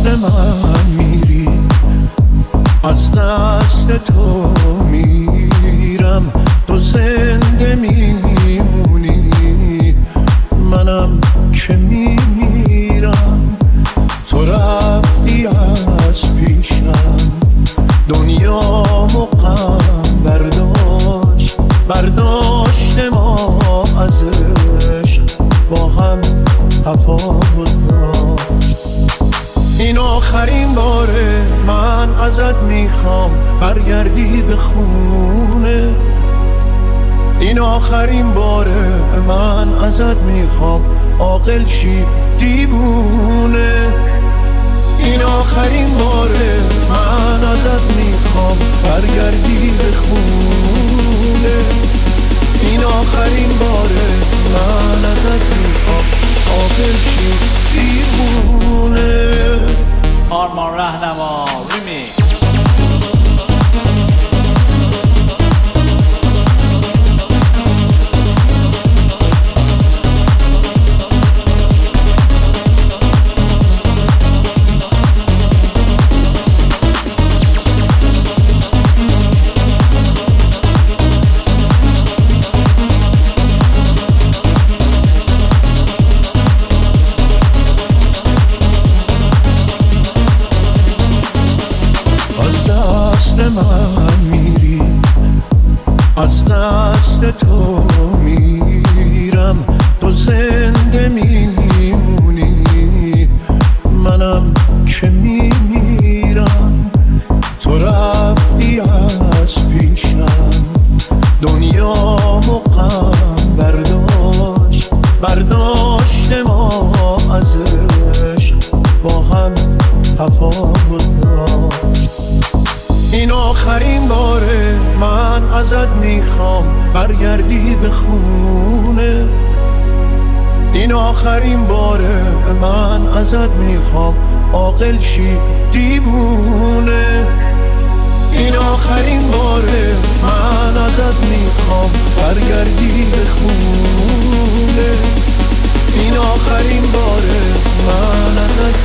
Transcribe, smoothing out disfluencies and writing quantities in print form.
دست من میری، از دست تو میرم، تو زنده میمونی، منم که میمیرم. تو رفتی از پیشم، دنیامو غم برداشت ما از عشق، با هم تفاوت داشت. این آخرین باره من ازت میخوام برگردی به خونه، این آخرین باره من ازت میخوام عاقل شی دیوونه. این آخرین باره من ازت میخوام برگردی به خونه، این آخرین باره من ازت میخوام عاقل شی دیوونه. آرمان رهنما ریمیکس. من میری، از دست تو میرم، تو زنده میمونی، منم که میمیرم. تو رفتی از پیشم، دنیامو غم برداشت ما از عشق، با هم تفاوت داشت. این آخرین باره من ازت میخوام برگردی به خونه، این آخرین باره من ازت میخوام عاقل شی دیوونه. این آخرین باره من ازت میخوام برگردی به خونه، این آخرین باره من ازت